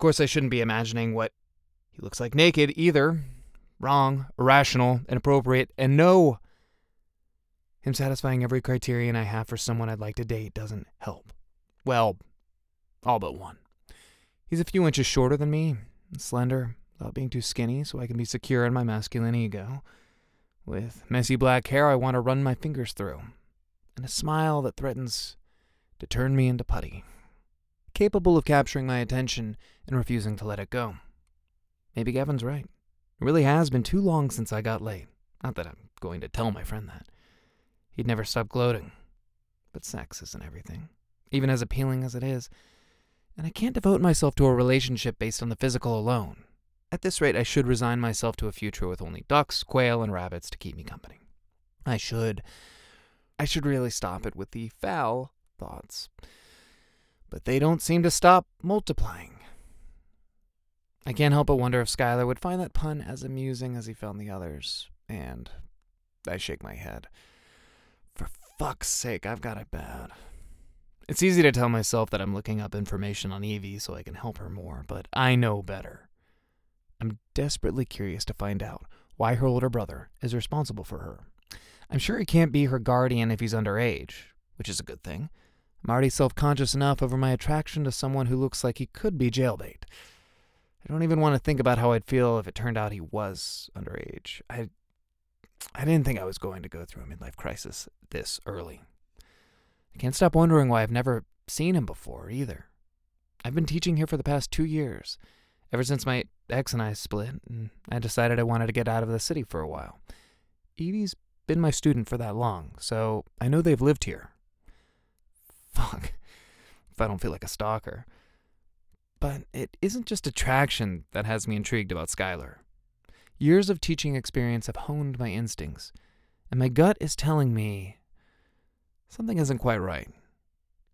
course, I shouldn't be imagining what he looks like naked either. Wrong, irrational, inappropriate, and no. Him satisfying every criterion I have for someone I'd like to date doesn't help. Well, all but one. He's a few inches shorter than me, slender, without being too skinny so I can be secure in my masculine ego. With messy black hair I want to run my fingers through, and a smile that threatens to turn me into putty. Capable of capturing my attention and refusing to let it go. Maybe Gavin's right. It really has been too long since I got laid. Not that I'm going to tell my friend that. He'd never stop gloating. But sex isn't everything, even as appealing as it is. And I can't devote myself to a relationship based on the physical alone. At this rate, I should resign myself to a future with only ducks, quail, and rabbits to keep me company. I should really stop it with the foul thoughts. But they don't seem to stop multiplying. I can't help but wonder if Skylar would find that pun as amusing as he found the others. And I shake my head. For fuck's sake, I've got it bad. It's easy to tell myself that I'm looking up information on Evie so I can help her more, but I know better. I'm desperately curious to find out why her older brother is responsible for her. I'm sure he can't be her guardian if he's underage, which is a good thing. I'm already self-conscious enough over my attraction to someone who looks like he could be jailbait. I don't even want to think about how I'd feel if it turned out he was underage. I didn't think I was going to go through a midlife crisis this early. I can't stop wondering why I've never seen him before either. I've been teaching here for the past 2 years, ever since my ex and I split, and I decided I wanted to get out of the city for a while. Evie's been my student for that long, so I know they've lived here. Fuck, if I don't feel like a stalker. But it isn't just attraction that has me intrigued about Skylar. Years of teaching experience have honed my instincts, and my gut is telling me something isn't quite right.